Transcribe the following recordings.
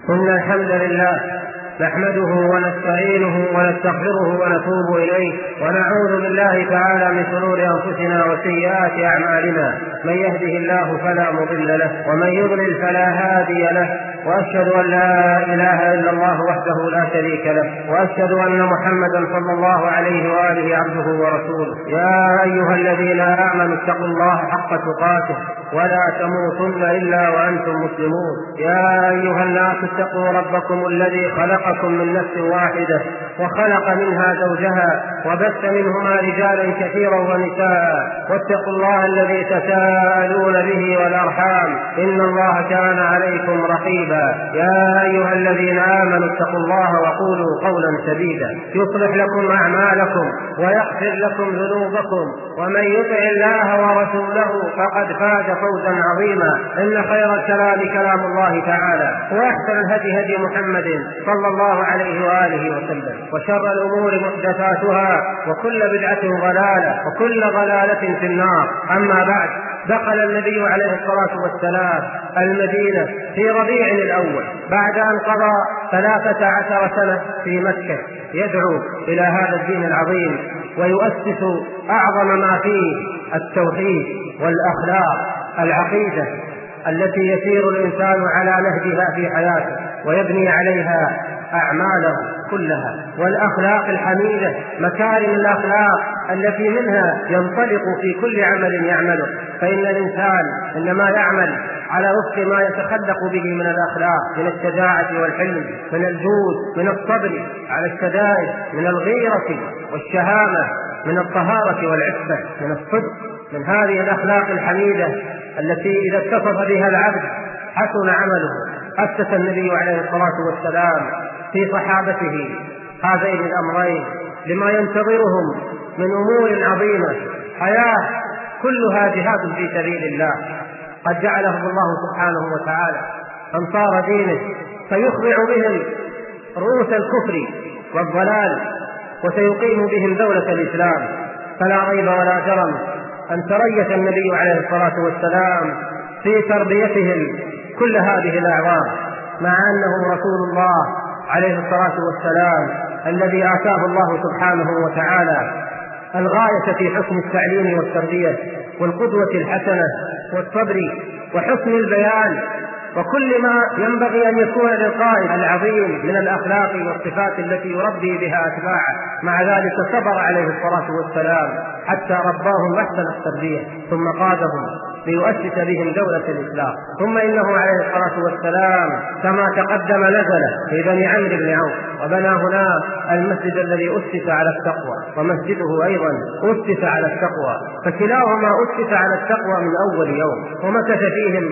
إن الحمد لله نحمده ونستعينه ونستغفره ونتوب إليه ونعوذ بالله تعالى من شرور أنفسنا وسيئات أعمالنا. من يهده الله فلا مضل له ومن يضلل فلا هادي له، وأشهد أن لا إله إلا الله وحده لا شريك له، وأشهد أن محمدا صلى الله عليه وآله عبده ورسوله. يا أيها الذين آمنوا اتقوا الله حق تقاته ولا تموتن إلا وأنتم مسلمون. يا أيها الناس اتقوا ربكم الذي خلقكم من نفس واحدة وخلق منها زوجها وبث منهما رجالا كثيرا ونساء، واتقوا الله الذي تساءلون به والأرحام إن الله كان عليكم رقيبا. يا أيها الذين آمنوا اتقوا الله وقولوا قولا سديدا يصلح لكم أعمالكم ويغفر لكم ذنوبكم، ومن يطع الله ورسوله فقد فاز فوزا عظيما. إن خير الكلام كلام الله تعالى، وأحسن الهدي هدي محمد صلى الله عليه وآله وسلم، وشر الأمور محدثاتها وكل بدعة ضلالة وكل ضلالة في النار. أما بعد، دخل النبي عليه الصلاة والسلام المدينة في ربيع الأول بعد أن قضى 13 سنة في مكة يدعو إلى هذا الدين العظيم ويؤسس أعظم ما فيه التوحيد والأخلاق، العقيدة التي يسير الإنسان على نهجها في حياته ويبني عليها أعماله كلها، والأخلاق الحميدة، مكارم الأخلاق التي منها ينطلق في كل عمل يعمله. فإن الإنسان إنما يعمل على وفق ما يتخلق به من الأخلاق، من الشجاعة والحلم، من الجود، من الصبر على الشدائد، من الغيرة والشهامة، من الطهارة والعفة، من الصدق، من هذه الأخلاق الحميدة التي إذا اتصف بها العبد حسن عمله. أسس النبي عليه الصلاة والسلام في صحابته هذين الأمرين لما ينتظرهم من أمور عظيمة، حياة كلها جهاد في سبيل الله. قد جعلهم الله سبحانه وتعالى أنصار دينه، فيخضع بهم رؤوس الكفر والضلال وسيقيم بهم دولة الإسلام. فلا ريب ولا جرم أن تريث النبي عليه الصلاة والسلام في تربيتهم كل هذه الأعوام، مع أنه رسول الله عليه الصلاة والسلام الذي آتاه الله سبحانه وتعالى الغاية في حسن التعليم والتربية والقدوة الحسنة والصبر وحسن البيان وكل ما ينبغي أن يكون للقائد العظيم من الأخلاق والصفات التي يربي بها أتباعه. مع ذلك صبر عليه الصلاة والسلام حتى رباهم أحسن التربية، ثم قادهم ليؤسس بهم دولة الإسلام. ثم إنه عليه الصلاة والسلام كما تقدم نزل في بني عمرو بن عوف وبنى هنا المسجد الذي أسس على التقوى، ومسجده أيضا أسس على التقوى، فكلاهما أسس على التقوى من أول يوم، ومكث فيهم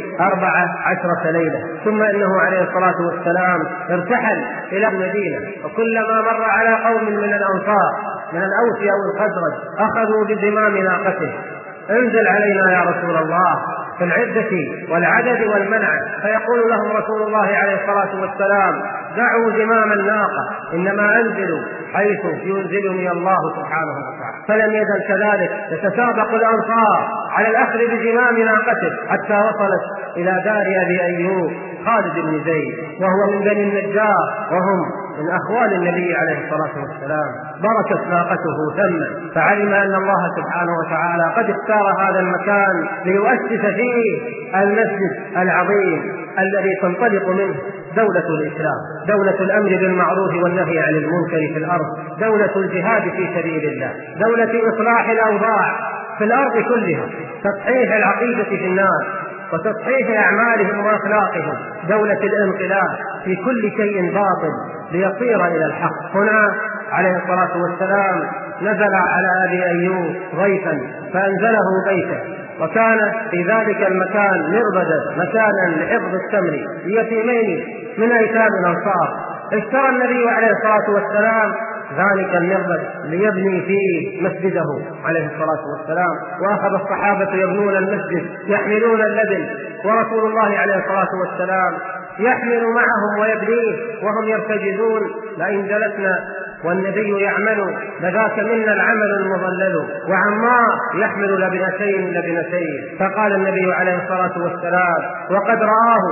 14 ليلة. ثم إنه عليه الصلاة والسلام ارتحل إلى المدينة، وكلما مر على قوم من الأنصار من الأوس أو الخزرج أخذوا بزمام ناقته: انزل علينا يا رسول الله في العدة والعدد والمنع. فيقول لهم رسول الله عليه الصلاة والسلام: دعوا زمام الناقة، إنما أنزل حيث ينزلني الله سبحانه وتعالى. فلم يزل كذلك يتسابق الأنصار على الأخذ بزمام ناقته حتى وصلت إلى دار أبي أيوب خالد بن زيد، وهو من بني النجار وهم من أخوال النبي عليه الصلاة والسلام. بركت ناقته ثم، فعلم أن الله سبحانه وتعالى قد اختار هذا المكان ليؤسس فيه المسجد العظيم الذي تنطلق منه دولة الإسلام، دولة الأمر بالمعروف والنهي عن المنكر في الأرض، دولة الجهاد في سبيل الله، دولة إصلاح الأوضاع في الأرض كلها، تصحيح العقيدة في الناس وتصحيح أعمالهم وأخلاقهم، دولة الانقلاب في كل شيء باطل ليصير إلى الحق. هنا عليه الصلاة والسلام نزل على أبي أيوب ضيفا فأنزله بيته، وكان في ذلك المكان مربدا مكانا لحفظ التمر ليتيمين من أيتام الأنصار. اشترى النبي عليه الصلاة والسلام ذلك المربد ليبني فيه مسجده عليه الصلاة والسلام، وأخذ الصحابة يبنون المسجد يحملون اللبن، ورسول الله عليه الصلاة والسلام يحمل معهم ويبنيه وهم يرتجزون: لئن جلسنا والنبي يعمل لذاك منا العمل المضلل، وعمار يحمل لبنتين. فقال النبي عليه الصلاة والسلام وقد رآه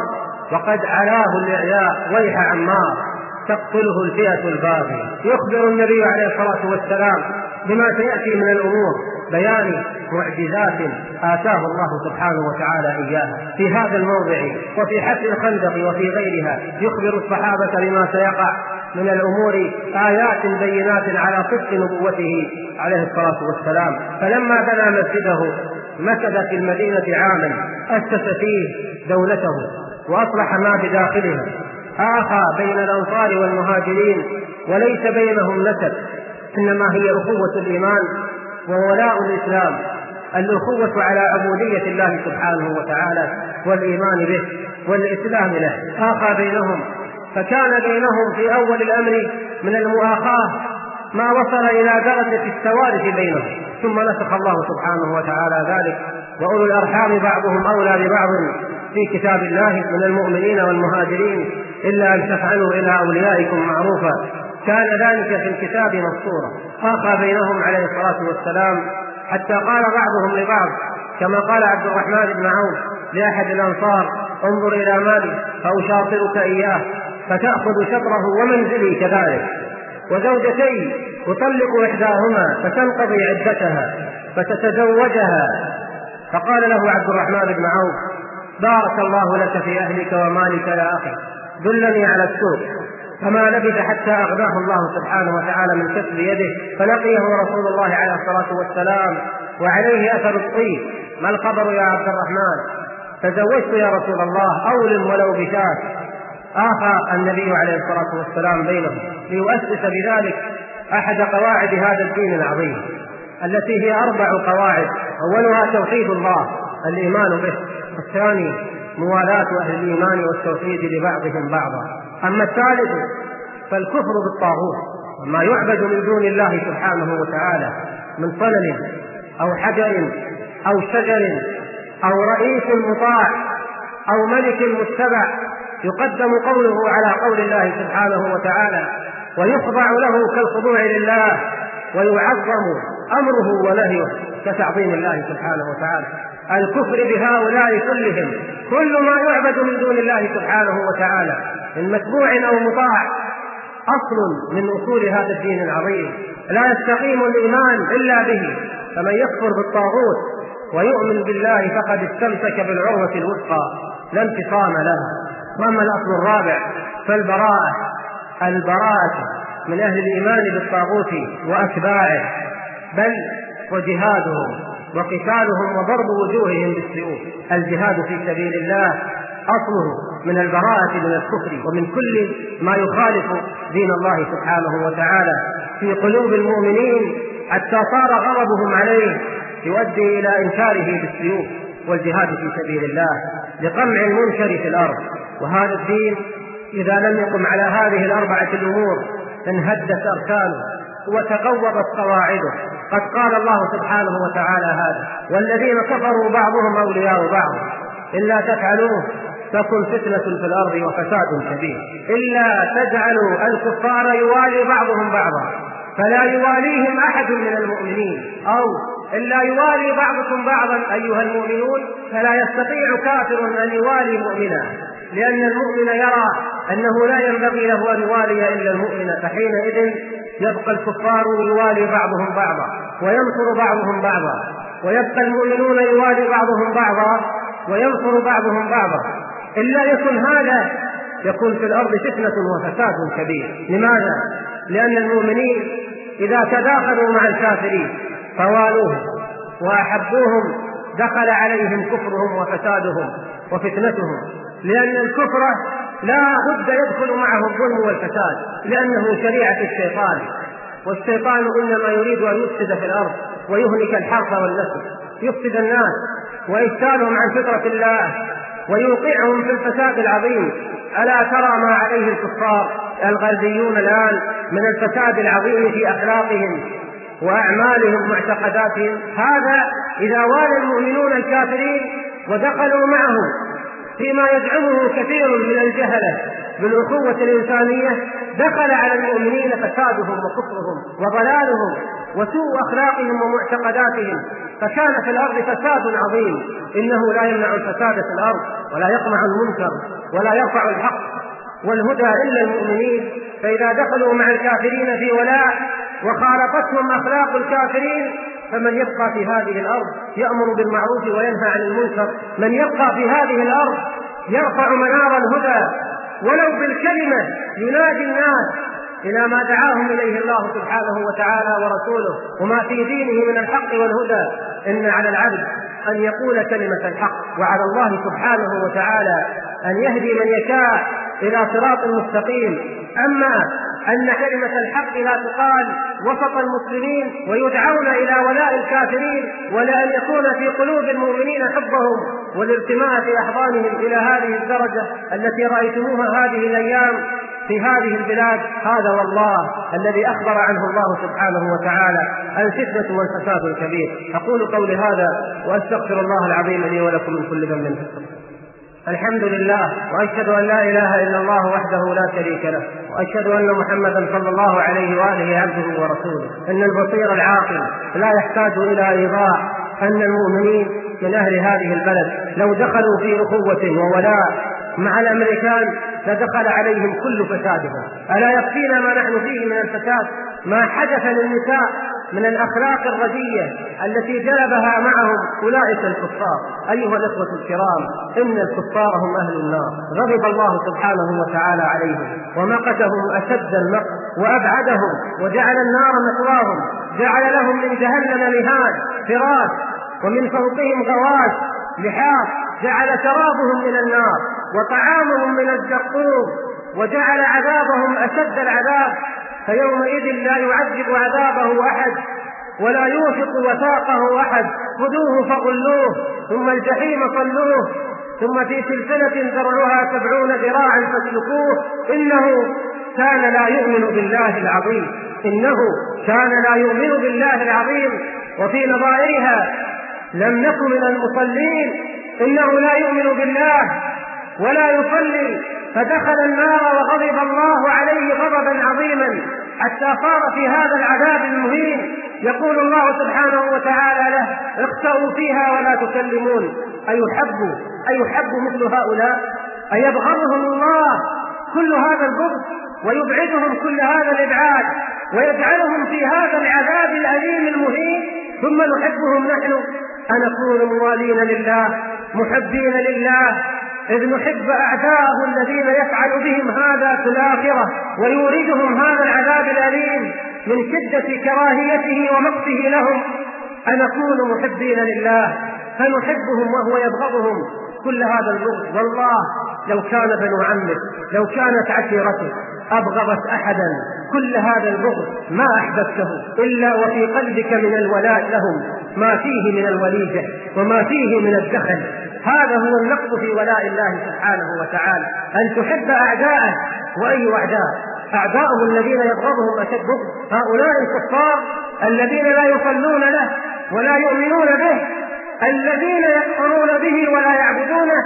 وقد علاه الإعياء ويح عمار تقتله الفئة الباغية. يخبر النبي عليه الصلاة والسلام بما سيأتي من الأمور، بيان معجزات آتاه الله سبحانه وتعالى إياها في هذا الموضع وفي حفر الخندق وفي غيرها. يخبر الصحابة بما سيقع من الأمور، آيات بينات على صدق نبوته عليه الصلاة والسلام. فلما بنى مسجده مكث في المدينة عاما، أسس فيه دولته وأصلح ما بداخلها، آخى بين الأنصار والمهاجرين، وليس بينهم نسب، إنما هي أخوة الإيمان وولاء الإسلام، الأخوة على عبودية الله سبحانه وتعالى والإيمان به والإسلام له. آخى بينهم، فكان بينهم في أول الأمر من المؤاخاة ما وصل إلى درجة التوارث بينهم، ثم نسخ الله سبحانه وتعالى ذلك، وأولو الأرحام بعضهم أولى ببعض في كتاب الله من المؤمنين والمهاجرين إلا أن تفعلوا إلى أوليائكم معروفا، كان ذلك في الكتاب مسطورا. آخى بينهم عليه الصلاة والسلام حتى قال بعضهم لبعض، كما قال عبد الرحمن بن عوف لأحد الأنصار: انظر إلى مالي فأشاطرك إياه، فتأخذ شطره ومنزلي كذلك، وزوجتي أطلق إحداهما فتنقضي عدتها فتتزوجها. فقال له عبد الرحمن بن عوف: بارك الله لك في أهلك ومالك يا أخي، دلني على السوق. فما لبث حتى أغناه الله سبحانه وتعالى من كسب يده، فلقيه رسول الله عليه الصلاة والسلام وعليه أثر الطيب: ما الخبر يا عبد الرحمن؟ تزوجت يا رسول الله، أولم ولو بشاة. آخى النبي عليه الصلاة والسلام بينهم ليؤسس بذلك أحد قواعد هذا الدين العظيم، التي هي 4 قواعد: أولها توحيد الله الإيمان به، والثاني موالاة أهل الإيمان والتوحيد لبعضهم بعضا، أما الثالث فالكفر بالطاغوت وما يعبد من دون الله سبحانه وتعالى من صنم أو حجر أو شجر أو رئيس مطاع أو ملك متبع، يقدم قوله على قول الله سبحانه وتعالى ويخضع له كالخضوع لله، ويعظم أمره ونهيه كتعظيم الله سبحانه وتعالى. الكفر بهؤلاء كلهم، كل ما يعبد من دون الله سبحانه وتعالى من متبوع أو مطاع أصل من أصول هذا الدين العظيم، لا يستقيم الإيمان إلا به. فمن يكفر بالطاغوت ويؤمن بالله فقد استمسك بالعروة الوثقى لا انفصام لها. وأما الأصل الرابع فالبراءة من أهل الإيمان بالطاغوت وأتباعه، بل وجهادهم وقتالهم وضرب وجوههم بالسيوف. الجهاد في سبيل الله أصله من البراءة من الكفر ومن كل ما يخالف دين الله سبحانه وتعالى في قلوب المؤمنين، حتى صار غضبهم عليه يؤدي إلى إنكاره بالسيوف. والجهاد في سبيل الله لقمع المنكر في الأرض. وهذا الدين إذا لم يقم على هذه 4 الأمور انهدت أركانه وتقوضت قواعده. قد قال الله سبحانه وتعالى هذا: والذين كفروا بعضهم أولياء بعض إلا تفعلوه تكن فتنة في الأرض وفساد كبير. إلا تجعلوا الكفار يوالي بعضهم بعضا فلا يواليهم أحد من المؤمنين، أو إلا يوالي بعضكم بعضا أيها المؤمنون فلا يستطيع كافر أن يوالي مؤمنا، لأن المؤمن يرى أنه لا ينبغي له أن يوالي إلا المؤمن، فحينئذ يبقى الكفار يوالي بعضهم بعضا وينصر بعضهم بعضا، ويبقى المؤمنون يوالي بعضهم بعضا وينصر بعضهم بعضا. إلا يكن هذا يكون في الأرض فتنة وفساد كبير. لماذا؟ لأن المؤمنين إذا تداخلوا مع الكافرين فوالوهم وأحبوهم دخل عليهم كفرهم وفسادهم وفتنتهم، لأن الكفر لا بد يدخل معه الظلم والفساد، لأنه شريعة الشيطان، والشيطان إنما يريد أن يفسد في الأرض ويهلك الحرث والنسل، يفسد الناس وإفسادهم عن فطرة الله ويوقعهم في الفساد العظيم. ألا ترى ما عليه الكفار الغربيون الآن من الفساد العظيم في أخلاقهم وأعمالهم ومعتقداتهم؟ هذا إذا والى المؤمنون الكافرين ودخلوا معهم فيما يزعمه كثير من الجهلة بالأخوة الإنسانية، دخل على المؤمنين فسادهم وكفرهم وضلالهم وسوء أخلاقهم ومعتقداتهم، فكان في الأرض فساد عظيم. إنه لا يمنع الفساد في الأرض ولا يقمع المنكر ولا يرفع الحق والهدى إلا المؤمنين. فإذا دخلوا مع الكافرين في ولاء وخالطتهم أخلاق الكافرين، فمن يبقى في هذه الأرض يأمر بالمعروف وينهى عن المنكر، من يبقى في هذه الأرض يرفع منار الهدى ولو بالكلمة، ينادي الناس إلى ما دعاهم إليه الله سبحانه وتعالى ورسوله وما في دينه من الحق والهدى. إن على العبد أن يقول كلمة الحق، وعلى الله سبحانه وتعالى أن يهدي من يشاء إلى صراط مستقيم. أما أن كلمة الحق لا تقال وسط المسلمين ويدعون إلى ولاء الكافرين، ولا أن يكون في قلوب المؤمنين حبهم والارتماء في أحضانهم إلى هذه الدرجة التي رأيتموها هذه الأيام في هذه البلاد، هذا والله الذي أخبر عنه الله سبحانه وتعالى الفتنة والفساد الكبير. أقول قولي هذا وأستغفر الله العظيم لي ولكم من كل ذنب. الحمد لله، وأشهد أن لا إله إلا الله وحده لا شريك له، وأشهد أن محمدا صلى الله عليه وآله عبده ورسوله. إن البصير العاقل لا يحتاج إلى إيضاح أن المؤمنين من أهل هذه البلد لو دخلوا في أخوة وولاء مع الأمريكان لدخل عليهم كل فسادهم. ألا يكفينا ما نحن فيه من الفساد؟ ما حدث للنساء من الأخلاق الردية التي جلبها معهم أولئك الكفار. أيها الإخوة الكرام، إن الكفار هم أهل النار، غضب الله سبحانه وتعالى عليهم ومقتهم أشد المقت وأبعدهم، وجعل النار مثواهم، جعل لهم من جهنم مهاد فراش ومن فوقهم غواش لحاف، جعل شرابهم من النار وطعامهم من الزقوم، وجعل عذابهم أشد العذاب. فيومئذ لا يعذب عذابه أحد ولا يوثق وثاقه أحد. خذوه فغلوه ثم الجحيم صلوه ثم في سلسلة ذرعها 70 ذراعا فاسلكوه. إنه كان لا يؤمن بالله العظيم، إنه كان لا يؤمن بالله العظيم. وفي نظائرها لم نكن من المصلين، إنه لا يؤمن بالله ولا يصلي فدخل النار وغضب الله عليه غضبا عظيما حتى صار في هذا العذاب المهين. يقول الله سبحانه وتعالى له: اخسئوا فيها ولا تكلمون. أيحب مثل هؤلاء؟ أيبغضهم الله كل هذا البغض ويبعدهم كل هذا الإبعاد ويجعلهم في هذا العذاب الأليم المهين، ثم نحبهم نحن؟ أنكون موالين لله محبين لله، إذ نحب أعداءه الذين يفعل بهم هذا في الآخرة ويوردهم هذا العذاب الأليم من شدة كراهيته ومقته لهم. أنكون محبين لله فنحبهم وهو يبغضهم كل هذا البغض. والله لو كان بنو عمك، لو كانت عشيرتك أبغضت أحدا كل هذا البغض ما أحببته، إلا وفي قلبك من الولاء لهم ما فيه من الوليجة وما فيه من الدخل. هذا هو النقص في ولاء الله سبحانه وتعالى، أن تحب أعداءه. وأي أعداء؟ أعداؤه الذين يبغضهم أشد بغض، هؤلاء الكفار الذين لا يصلون له ولا يؤمنون به، الذين يكفرون به ولا يعبدونه،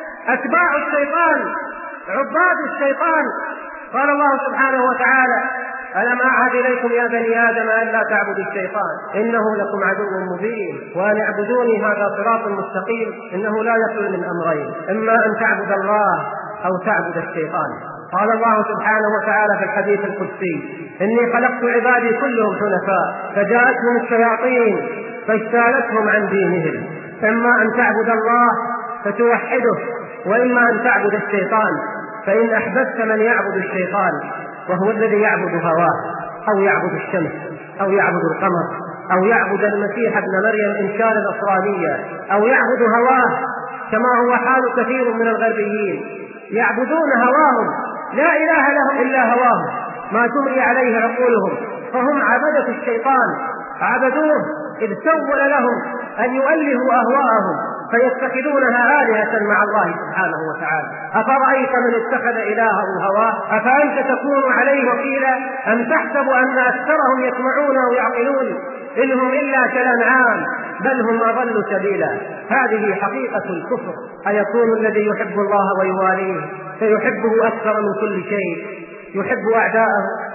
أتباع الشيطان، عباد الشيطان. قال الله سبحانه وتعالى: ألم أعهد إليكم يا بني آدم أن لا تعبدوا الشيطان إنه لكم عدو مبين وأن اعبدوني هذا صراط مستقيم. إنه لا يخلو من أمرين: إما أن تعبد الله أو تعبد الشيطان. قال الله سبحانه وتعالى في الحديث القدسي: إني خلقت عبادي كلهم حنفاء فجاءتهم الشياطين فاجتالتهم عن دينهم. إما أن تعبد الله فتوحده، وإما أن تعبد الشيطان. فإن أحببت من يعبد الشيطان وهو الذي يعبد هواه أو يعبد الشمس أو يعبد القمر أو يعبد المسيح ابن مريم إن كان نصرانيا أو يعبد هواه، كما هو حال كثير من الغربيين، يعبدون هواهم، لا إله لهم إلا هواهم ما تملي عليه عقولهم، فهم عبدة الشيطان، عبدوه إذ سول لهم أن يؤلهوا أهواءهم فيتخذونها آلهة مع الله سبحانه وتعالى. أفرأيت من اتخذ إلهه هواه أفأنت تكون عليه وكيلا أم تحسب أن أكثرهم يسمعون أو يعقلون إن هم إلا كالأنعام بل هم أضل سبيلا. هذه حقيقة الكفر. أيكون الذي يحب الله ويواليه فيحبه أكثر من كل شيء، يحب أعداءه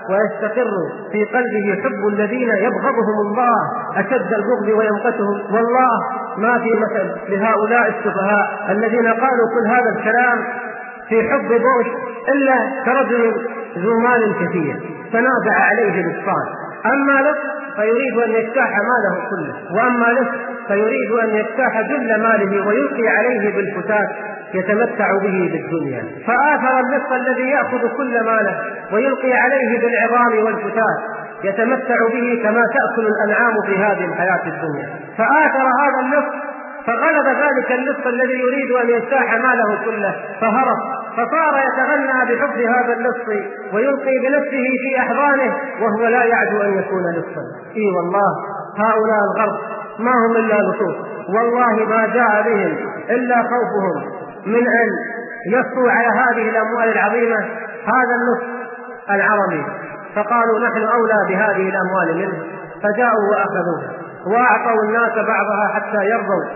ويستقر في قلبه حب الذين يبغضهم الله أشد البغض ويمقتهم. والله ما في مثل لهؤلاء السفهاء الذين قالوا كل هذا الكلام في حب بوش إلا كرجل ذو مال كثير تنازع عليه نصفان، أما لص فيريد أن يجتاح ماله كله، وأما لص فيريد أن يجتاح جل ماله ويلقي عليه بالفتات يتمتع به بالدنيا. فآثر اللص الذي يأخذ كل ماله ويلقي عليه بالعظام والفتات يتمتع به كما تأكل الأنعام في هذه الحياة الدنيا. فآثر هذا اللص فغلب ذلك اللص الذي يريد أن يجتاح ماله كله فهرب، فصار يتغنى بحب هذا اللص ويلقي بنفسه في أحضانه وهو لا يعدو أن يكون لصا. إي والله هؤلاء الغرب ما هم إلا لصوص، والله ما جاء بهم إلا خوفهم من أن يسطوا على هذه الأموال العظيمة هذا اللص العربي، فقالوا نحن أولى بهذه الأموال منه، فجاءوا وأخذوها وأعطوا الناس بعضها حتى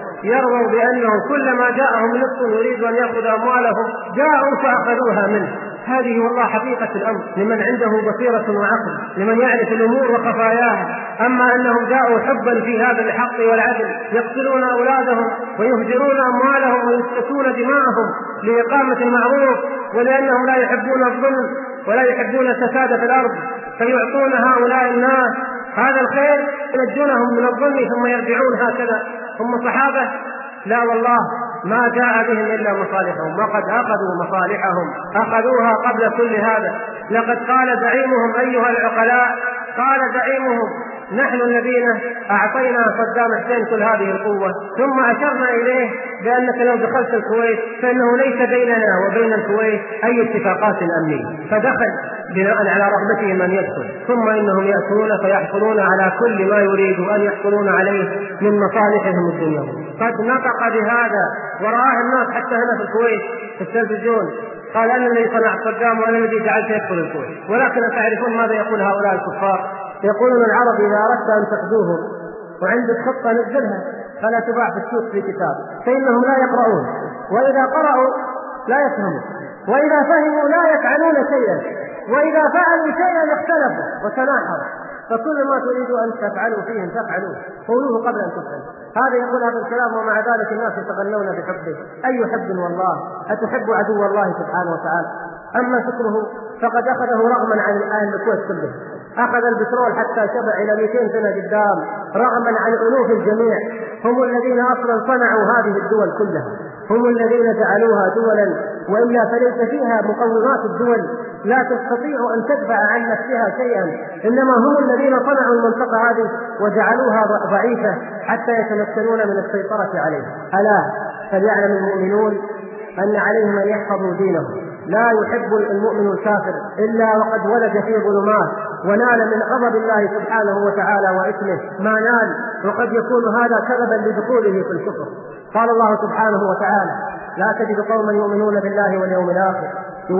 يرضوا بأنه كلما جاءهم لص يريد أن يأخذ أموالهم جاءوا فأخذوها منه. هذه والله حقيقة الأمر لمن عنده بصيرة وعقل، لمن يعرف الأمور وخفاياها. أما أنهم جاءوا حبا في هذا الحق والعدل يقتلون أولادهم ويهدرون أموالهم ويسفكون دماءهم لإقامة المعروف، ولأنهم لا يحبون الظلم ولا يحبون الفساد في الأرض فيعطون هؤلاء الناس هذا الخير ينجونهم من الظلم ثم يرجعون هكذا هم صحابة. لا والله ما جاء بهم إلا مصالحهم، وقد أخذوا مصالحهم أخذوها قبل كل هذا. لقد قال زعيمهم أيها العقلاء، قال زعيمهم نحن الذين أعطينا صدام حسين كل هذه القوة ثم أشرنا إليه بأنك لو دخلت الكويت فإنه ليس بيننا وبين الكويت أي اتفاقات أمنية، فدخل بناء على رغبتهم أن يدخل، ثم إنهم يأتون فيحصلون على كل ما يريدوا أن يحصلون عليه من مصالحهم الدنيوية. قد نطق بهذا ورآه الناس حتى هنا في الكويت في التلفزيون، قال أنا الذي صنعت صدام وأنا الذي جعلت يدخل الكويت. ولكن تعرفون ماذا يقول هؤلاء الكفار؟ يقولون العرب إذا أردت أن تقدوهم وعندك خطة نزلها فلا تباع في السوق في كتاب، فإنهم لا يقرؤون، وإذا قرأوا لا يفهمون، وإذا فهموا لا يفعلون شيئا، وإذا فعلوا شيئا اختلفوا وتناحروا، فكل ما تريدوا أن تفعلوا فيهم تفعلوه، قولوه قبل أن تفعلوا. هذا يقول هذا الكلام ومع ذلك الناس يتغنون بحبه. أي حب والله! أتحب عدو الله سبحانه وتعالى؟ أما شكره فقد أخذه رغما عن أهل الكويت كلهم، أخذ البترول حتى شبع إلى 200 سنة قدام رغما عن ألوف الجميع. هم الذين أصلا صنعوا هذه الدول كلها، هم الذين جعلوها دولا، وإلا فليس فيها مقومات الدول، لا تستطيع أن تدفع عن نفسها شيئا، إنما هم الذين صنعوا المنطقة هذه وجعلوها ضعيفة حتى يتمكنون من السيطرة عليها. ألا فليعلم المؤمنون أن عليهم أن يحفظوا دينهم. لا يحب المؤمن الكافر إلا وقد ولد في ظلمات ونال من غضب الله سبحانه وتعالى وإثمه ما نال، وقد يكون هذا سببا لدخوله في الكفر. قال الله سبحانه وتعالى لا تجد قوما يؤمنون بالله واليوم الآخر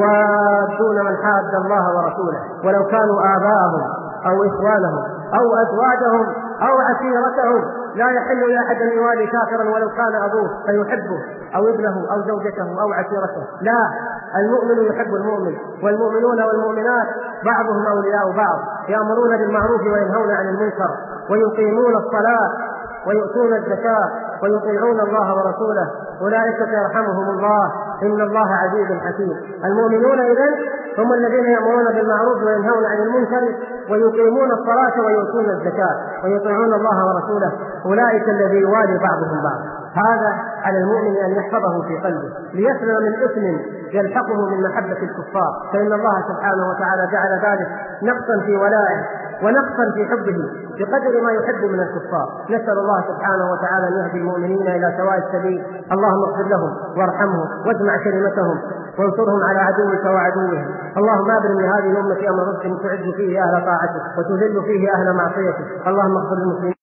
يوادون من حاد الله ورسوله ولو كانوا آباءهم أو إخوانهم أو أزواجهم أو عشيرتهم لا يحل لأحد أن يوالي كافرا ولو كان أبوه فيحبه أو ابنه أو زوجته أو عشيرته. لا، المؤمن يحب المؤمن، والمؤمنون والمؤمنات بعضهم أولياء بعض، يأمرون بالمعروف وينهون عن المنكر ويقيمون الصلاة ويؤتون الزكاة ويطيعون الله ورسوله أولئك يرحمهم الله إن الله عزيز حكيم. المؤمنون إذن هم الذين يأمرون بالمعروف وينهون عن المنكر ويقيمون الصلاة ويؤتون الزكاة ويطيعون الله ورسوله أولئك الذين يوالي بعضهم بعض. هذا على المؤمن أن يحفظه في قلبه ليسلم من إثم يلحقه من محبة الكفار، فإن الله سبحانه وتعالى جعل ذلك نقصا في ولائه ونقصا في حبه بقدر ما يحب من الكفار. نسأل الله سبحانه وتعالى أن يهدي المؤمنين إلى سواء السبيل. اللهم اغفر لهم وارحمهم واجمع كلمتهم وانصرهم على عدوك وعدوهم. اللهم أبرم لهذه الأمة أمر رشد تعز فيه أهل طاعتك وتذل فيه أهل معصيتك. اللهم اغفر للمسلمين